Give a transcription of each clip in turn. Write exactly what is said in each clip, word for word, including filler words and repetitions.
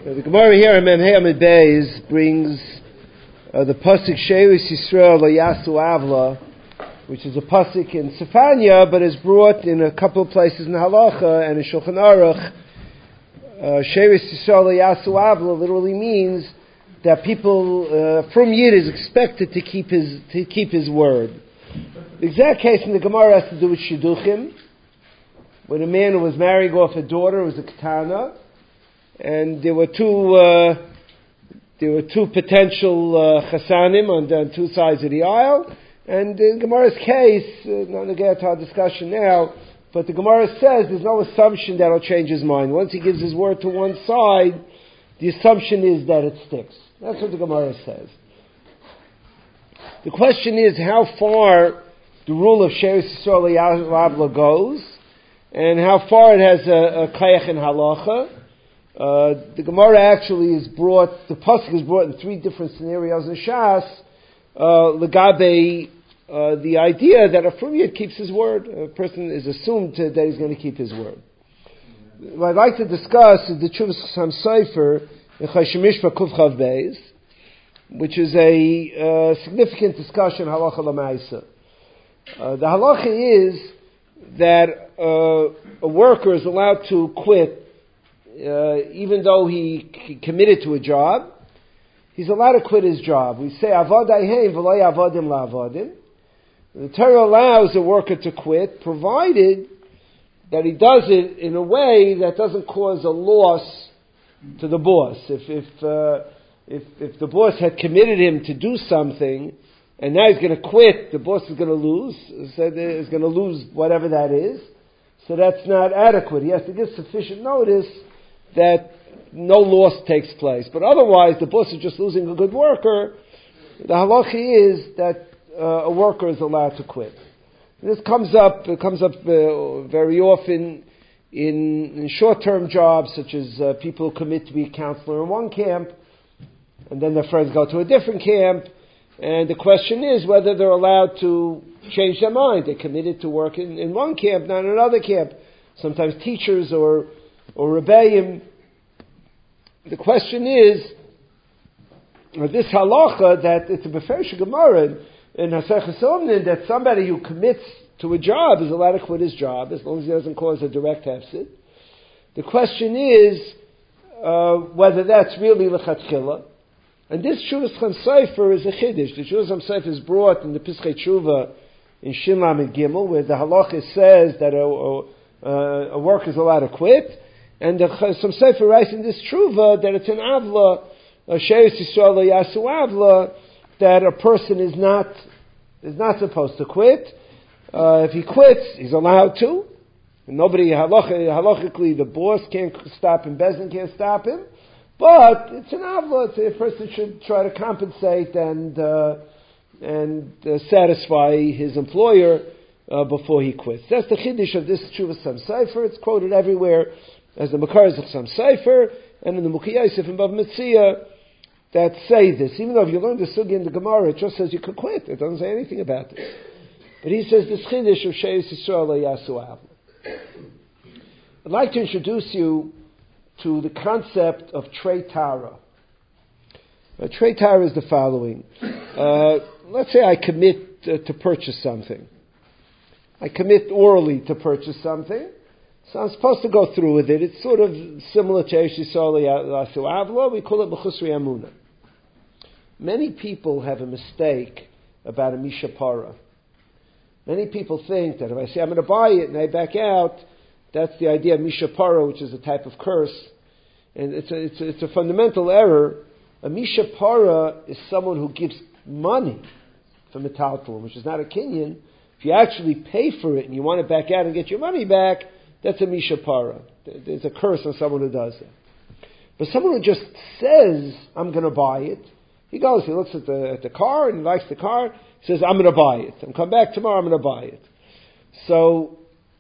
Uh, the Gemara here in Memhei Amid Beis brings uh, the pasuk Shevis Yisrael Lo Yasu Avla, which is a pasuk in Sefania, but is brought in a couple of places in Halacha and in Shulchan Aruch. Uh, Shevis Yisrael Lo Yasu Avla literally means that people uh, from Yid is expected to keep his to keep his word. The exact case in the Gemara has to do with Shidduchim, when a man who was marrying off a daughter was a Ketana, and there were two uh, there were two potential uh, Chasanim on, on two sides of the aisle, and in Gemara's case, uh, not to get to our discussion now, but the Gemara says there's no assumption that he'll change his mind. Once he gives his word to one side, the assumption is that it sticks. That's what the Gemara says. The question is how far the rule of Shevis Yisrael L'Yavla goes, and how far it has a, a kayach in halacha. Uh, the Gemara actually is brought, the pasuk is brought in three different scenarios in Shas, uh, legabe, uh, the idea that a Frum Yid keeps his word. A person is assumed to, that he's going to keep his word. What I'd like to discuss is the Tshuvas Chassam Sofer in Choshen Mishpah Kuf Chav Beis, which is a uh, significant discussion halacha l'maisa. Uh, the halacha is that uh, a worker is allowed to quit uh, even though he c- committed to a job. He's allowed to quit his job. We say avadayhem v'lo yavadim la'avadim. The Torah allows a worker to quit, provided that he does it in a way that doesn't cause a loss to the boss. If if uh, if, if the boss had committed him to do something, and now he's going to quit, the boss is going to lose. So he's going to lose whatever that is. So that's not adequate. He has to give sufficient notice that no loss takes place. But otherwise, the boss is just losing a good worker. The halacha is that uh, a worker is allowed to quit. This comes up. It comes up uh, very often in, in short-term jobs, such as uh, people who commit to be a counselor in one camp, and then their friends go to a different camp. And the question is whether they're allowed to change their mind. They're committed to work in, in one camp, not in another camp. Sometimes teachers or or rebbeim. The question is, this halacha that it's a beferish Gemara in Hasech Chesomnin that somebody who commits to a job is allowed to quit his job as long as he doesn't cause a direct hefsid. The question is uh, whether that's really lechatchila. And this Tshuvas Chassam Sofer is a chiddush. The Tshuvas Chassam Sofer is brought in the Pischei Tshuva in Shin Lamed Gimel, where the halacha says that a, a, a worker is allowed to quit, and the Chassam Sofer writes in this Tshuva that it's an avla, a Shevis Yisrael Lo Yasu Avla, that a person is not is not supposed to quit. Uh, if he quits, he's allowed to. Nobody halacha, halachically, the boss can't stop him, Bezdin can't stop him. But it's an avla. A person should try to compensate and uh, and uh, satisfy his employer uh, before he quits. That's the chiddush of this Tshuvas Chassam Sofer. It's quoted everywhere as the Makaros of Chassam Sofer and in the Mukhi Yosef and Bav Metzia that say this. Even though if you learn the sugi in the Gemara, it just says you can quit. It doesn't say anything about this. But he says this chiddush of Shevis Yisrael Lo Yasu Avla. I'd like to introduce you to the concept of Trei Tara. Uh, Trei Tara is the following. Uh, let's say I commit uh, to purchase something. I commit orally to purchase something, so I'm supposed to go through with it. It's sort of similar to Shevis Yisrael Lo Yasu Avla. We call it B'chusri Amuna. Many people have a mistake about a Mishapara. Many people think that if I say I'm going to buy it and I back out, that's the idea of Mishapara, which is a type of curse. And it's a, it's a, it's a fundamental error. A Mishapara is someone who gives money for metaltalum, which is not a kinyan. If you actually pay for it and you want to back out and get your money back, that's a Mishapara. There's a curse on someone who does that. But someone who just says, I'm going to buy it, he goes, he looks at the, at the car and he likes the car, says, I'm going to buy it. I'm come back tomorrow, I'm going to buy it. So,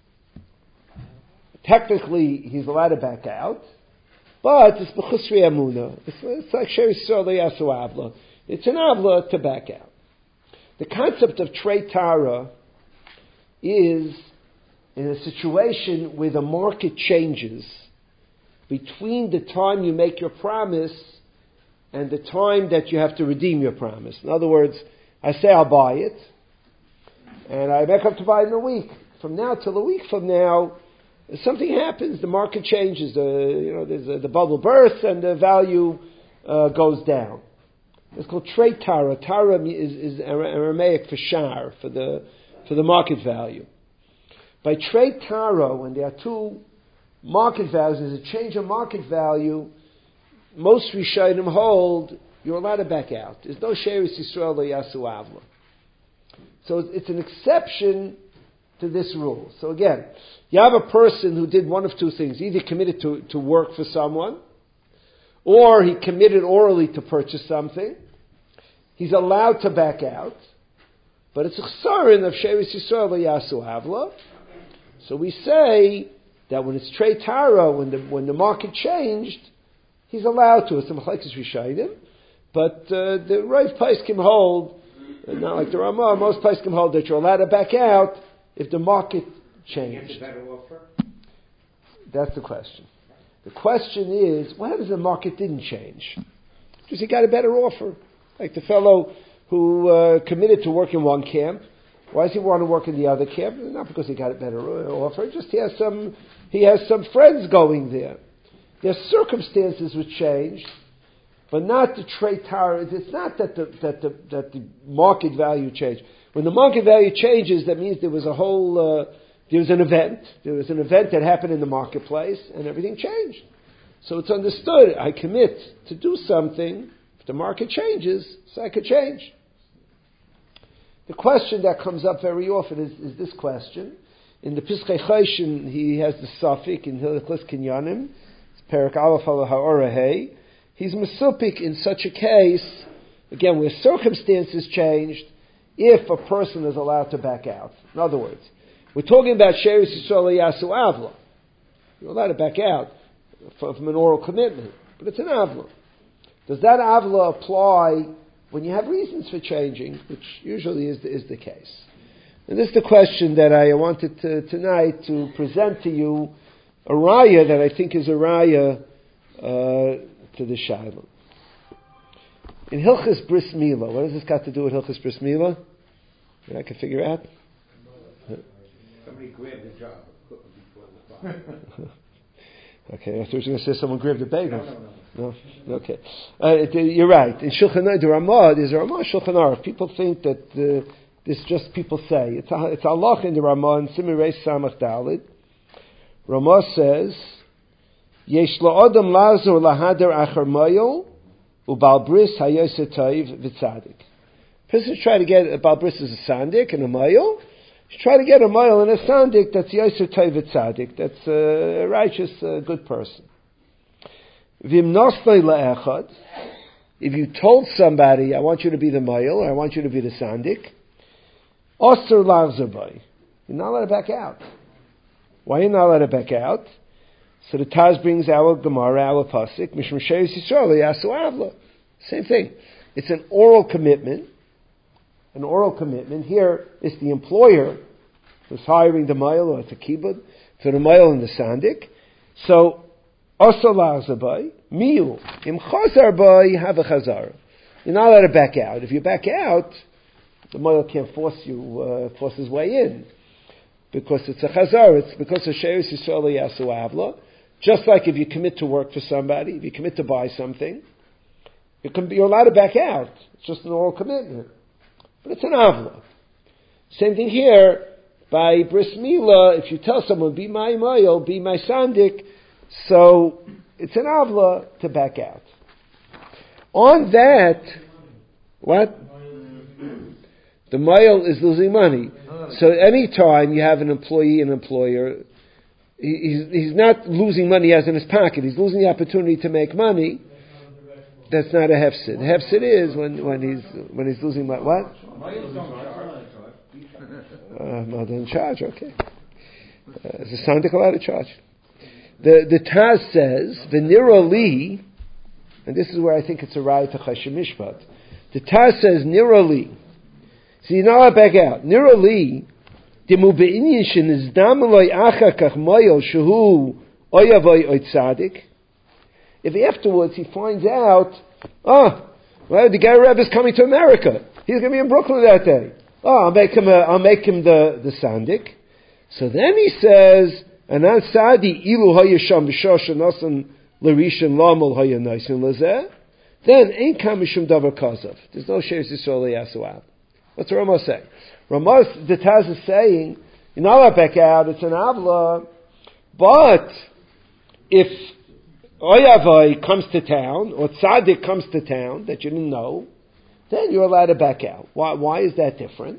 technically, he's allowed to back out, but it's b'chusri amuna. It's, it's like Shevis Yisrael Lo Yasu Avla. It's an avla to back out. The concept of Trei Tara is in a situation where the market changes between the time you make your promise and the time that you have to redeem your promise. In other words, I say I'll buy it, and I make up to buy it in a week. From now till a week from now, something happens. The market changes. The you know there's a, the bubble bursts and the value uh, goes down. It's called trade tara. Tara is, is Aramaic for shar, for the for the market value. By trade tara, when there are two market values, there's a change of market value. Most Rishonim hold you're allowed to back out. There's no Sheris Yisrael or Yasu Avla. So it's an exception to this rule. So again, you have a person who did one of two things. Either committed to, to work for someone, or he committed orally to purchase something. He's allowed to back out. But it's a chsarin of Sheris Yisrael or Yasu Avla. So we say that when it's Trei Tara, when the, when the market changed, he's allowed to. It's a Machlekes Rishonim. But uh, the Rav Paiskim hold, uh, not like the Ramah, most Paiskim hold that you're allowed to back out if the market changed. Better offer? That's the question. The question is, what happens if the market didn't change? Because he got a better offer. Like the fellow who uh, committed to work in one camp. Why does he want to work in the other camp? Not because he got a better offer. Just he has some he has some friends going there. Their circumstances which changed, but not the trade tower. It's not that the that the that the market value changed. When the market value changes, that means there was a whole uh, there was an event. There was an event that happened in the marketplace, and everything changed. So it's understood. I commit to do something. If the market changes, so I could change. The question that comes up very often is, is this question. In the Piskei Choshen, he has the suffix in Hilchos Kinyanim. It's Perak Aleph Al Ha'ora Hey. He's mesupik in such a case, again, where circumstances changed, if a person is allowed to back out. In other words, we're talking about Sheris Yisrael Yasu Avla. You're allowed to back out from an oral commitment, but it's an Avla. Does that Avla apply when you have reasons for changing, which usually is the, is the case? And this is the question that I wanted to, tonight to present to you, a raya that I think is a raya uh, to the Shiloh. In Hilchos Bris Milah, what has this got to do with Hilchos Bris Milah? That I can figure out? Somebody grabbed the job before the fire. Okay, I thought you were going to say someone grabbed the bagel. No, no, no. No? Okay. Uh, you're right. In Shulchan Aruch, the Ramah, there's a Ramah Shulchan Aruch. People think that uh, this just people say. It's a, it's Allah in the Ramah in Simei Reis Samach Dalid. Ramah says, Yesh la'adam lazor lahader achar mayol ubal bris hayoseh toiv v'tzadik. Person try to get a bal bris is a sandik and a mayol. Try to get a mayol and a sandik that's yoseh toiv v'tzadik. That's a righteous, uh, good person. Vim nosnei la'echad. If you told somebody, I want you to be the mayol, or I want you to be the sandik, osur lavzer bay. You're not allowed to back out. Why are you not allowed to back out? So the Taz brings our Gemara, our pasuk, Mishum Sheris Yisrael Yasu Avla. Same thing. It's an oral commitment. An oral commitment. Here is the employer who's hiring the mayol or the kibbud for the mayol and the sandik. So, osur lavzer bay, miu. Im chazar bay, have a chazar. You're not allowed to back out. If you back out, the mayol can't force you, uh, force his way in. Because it's a chazar, it's because of Sheris Yisrael Yasu Avla. Just like if you commit to work for somebody, if you commit to buy something, you can be, you're allowed to back out. It's just an oral commitment. But it's an Avla. Same thing here, by Bris Milah, if you tell someone, be my mayol, be my sandik, so it's an Avla to back out. On that, what? The mayol is losing money. So any time you have an employee and employer, he's, he's not losing money as in his pocket. He's losing the opportunity to make money. That's not a hefsid. Hefsid is when, when he's when he's losing money. What? Uh, not in charge. Okay. Uh, is the sandik allowed to charge? The the Taz says the nira li, and this is where I think it's a raya to Chashem Mishpat. The Taz says nira li. So you're not allowed to back out. Nira li, dimu be'inyin shenizdam aloi achar kach mayol shehu oyavoy oy tzadik. If afterwards he finds out, oh, well, the Ger Rebbe is coming to America. He's going to be in Brooklyn that day. Oh, I'll make him. A, I'll make him the the sandik. So then he says, "Anan sadi ilu hayasham b'shosh nasan l'rishon lamol hayanaisin lezeh." Then ain't kamishum davar kazav. There's no sheres Yisrael yasuab. What's the Ramah say? Ramah, the Taz is saying, you're not allowed back out. It's an avla, but if Oyavai comes to town, or Tzaddik comes to town that you didn't know, then you're allowed to back out. Why, why is that different?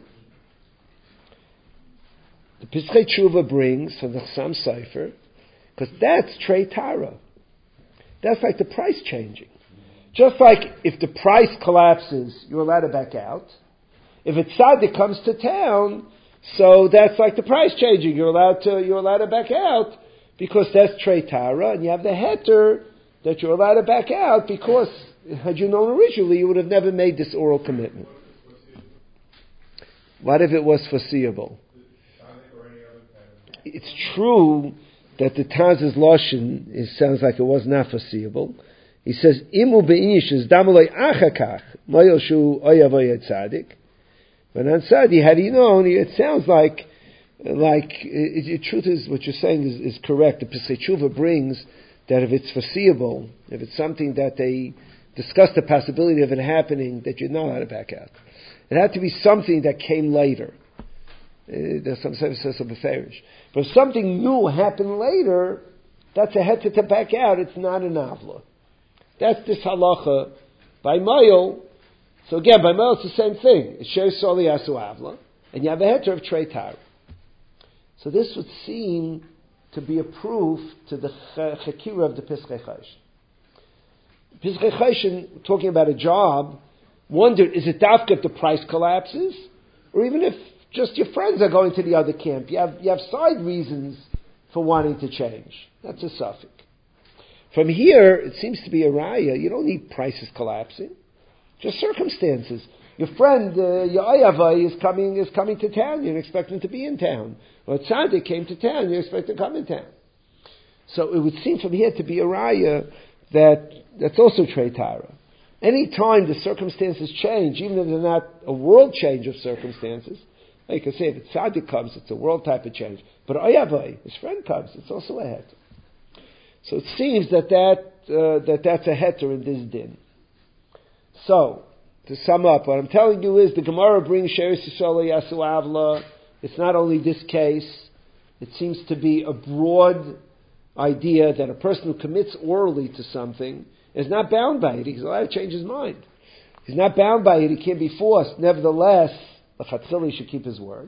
The Pischei Tshuva brings from the Chassam Sofer, because that's Trei Tara. That's like the price changing. Just like if the price collapses, you're allowed to back out. If a Tzaddik comes to town, so that's like the price changing. You're allowed to, you're allowed to back out, because that's Trei Tara, and you have the heter that you're allowed to back out, because had you known originally, you would have never made this oral commitment. What if it was foreseeable? It's true that the Taz's Lashon, it sounds like it was not foreseeable. He says, Imu be'inish is damalei achakach, mayel shu oyavoy tzadik. But on Sadi, had he known, it sounds like, like, it, the truth is, what you're saying is, is correct. The Pesach Tshuva brings that if it's foreseeable, if it's something that they discuss the possibility of it happening, that you know how to back out. It had to be something that came later. Uh, there's some says so beferish. But if something new happened later, that's a heter to back out. It's not an avla. That's this halacha by Mayel. So again, by Mayel it's the same thing. It shares soli asu avla, and you have a heter of Trei Tara. So this would seem to be a proof to the chekira of the Pischei Choshen. Pischei Choshen, talking about a job, wondered, is it dafka if the price collapses? Or even if just your friends are going to the other camp, you have, you have side reasons for wanting to change. That's a suffix. From here, it seems to be a raya. You don't need prices collapsing. Just circumstances. Your friend, uh, your ayavai, is coming, is coming to town. You're expecting to be in town. Or tzaddik came to town. You're expecting to come in town. So it would seem from here to be a raya that that's also Trei Tara. Any time the circumstances change, even if they're not a world change of circumstances, like I say, if tzaddik comes, it's a world type of change. But ayavai, his friend comes, it's also a heter. So it seems that that, uh, that that's a heter in this din. So, to sum up, what I'm telling you is the Gemara brings Sheres Yisrael Yasu Avla. It's not only this case. It seems to be a broad idea that a person who commits orally to something is not bound by it. He's allowed to change his mind. He's not bound by it. He can't be forced. Nevertheless, the Chatzili should keep his word.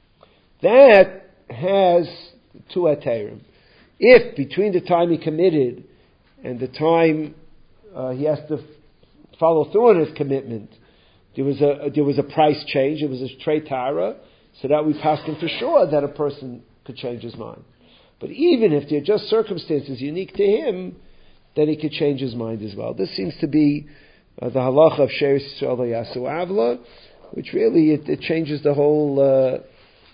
That has two heterim. If between the time he committed and the time uh, he has to follow through on his commitment, there was a there was a price change, it was a Trei Tara, so that we passed him for sure that a person could change his mind. But even if they're just circumstances unique to him, then he could change his mind as well. This seems to be uh, the halacha of Sheres Yisrael Yasu Avla, which really it, it changes the whole uh,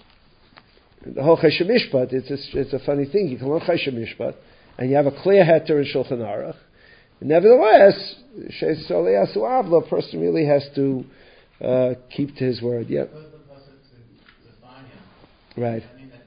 the whole Chesed Mishpat. It's a, it's a funny thing. You can learn Chesed Mishpat, and you have a clear heter in Shulchan Aruch. Nevertheless, Sheres Yisrael Yasu Avla, a person really has to uh, keep to his word. Yeah. Right.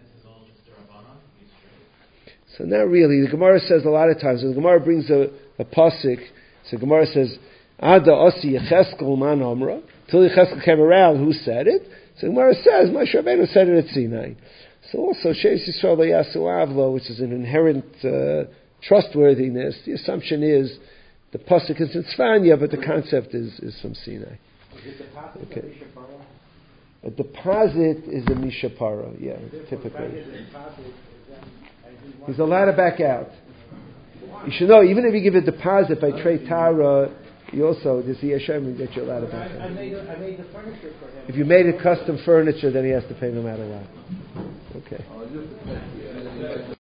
So not really. The Gemara says a lot of times. The Gemara brings a, a pasuk. So the Gemara says, "Ada osi Yecheskel man amra." Till Yecheskel came around, who said it? So the Gemara says, Moshe Rabbeinu said it at Sinai. So also, Sheres Yisrael Yasu Avla, which is an inherent uh, trustworthiness. The assumption is the pasuk is in Tzfanya, but the concept is, is from Sinai. Is it deposit Okay. or Mishapara? A deposit is a mishapara. Yeah, typically. He's allowed to back out. You should know, even if you give a deposit by Trei Tara, you also, there's the Yeshayim that you're allowed to back out. I made, I made the furniture for him. If you made it custom furniture, then he has to pay no matter what. Okay.